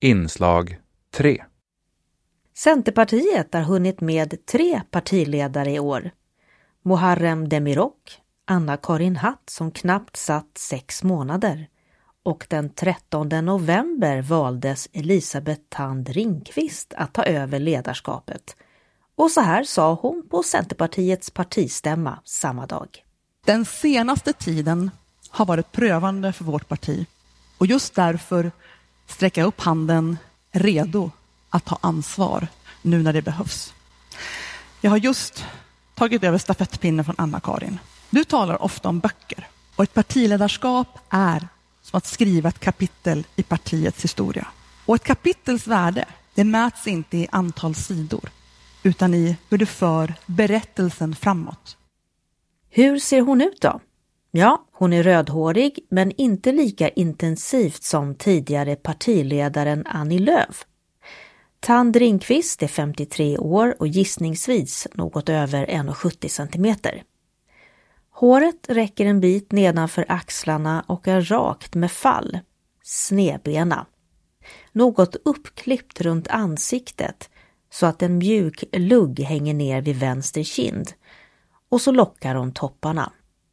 Inslag 3. Centerpartiet har hunnit med 3 partiledare i år. Muharrem Demirok, Anna-Karin Hatt som knappt satt 6 månader. Och den 13 november valdes Elisabeth Thand Ringqvist att ta över ledarskapet. Och så här sa hon på Centerpartiets partistämma samma dag. Den senaste tiden har varit prövande för vårt parti. Och just därför sträcker jag upp handen redo att ta ansvar nu när det behövs. Jag har just tagit över stafettpinnen från Anna-Karin. Du talar ofta om böcker. Och ett partiledarskap är som att skriva ett kapitel i partiets historia. Och ett kapitels värde, det mäts inte i antal sidor, utan i hur det för berättelsen framåt. Hur ser hon ut då? Ja, hon är rödhårig men inte lika intensivt som tidigare partiledaren Annie Lööf. Thand Ringqvist är 53 år och gissningsvis något över 1,70 centimeter. Håret räcker en bit nedanför axlarna och är rakt med fall, snedbena. Något uppklippt runt ansiktet så att en mjuk lugg hänger ner vid vänster kind och så lockar hon topparna.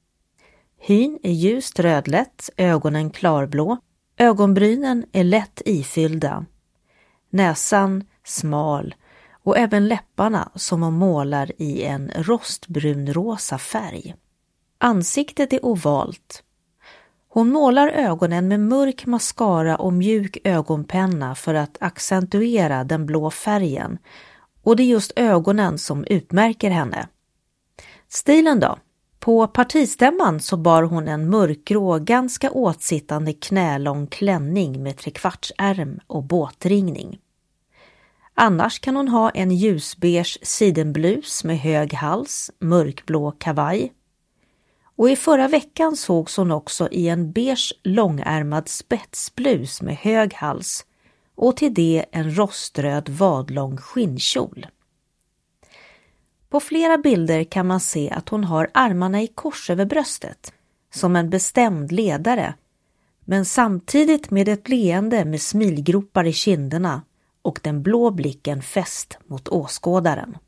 Hyn är ljust rödlätt, ögonen klarblå, ögonbrynen är lätt ifyllda, näsan smal och även läpparna som hon målar i en rostbrunrosa färg. Ansiktet är ovalt. Hon målar ögonen med mörk mascara och mjuk ögonpenna för att accentuera den blå färgen, och det är just ögonen som utmärker henne. Stilen då? På partistämman så bar hon en mörkgrå, ganska åtsittande knälång klänning med 3/4-ärm och båtringning. Annars kan hon ha en ljusbeige sidenblus med hög hals, mörkblå kavaj. Och i förra veckan sågs hon också i en beige långärmad spetsblus med hög hals och till det en roströd vadlång skinnkjol. På flera bilder kan man se att hon har armarna i kors över bröstet, som en bestämd ledare, men samtidigt med ett leende med smilgropar i kinderna och den blå blicken fäst mot åskådaren.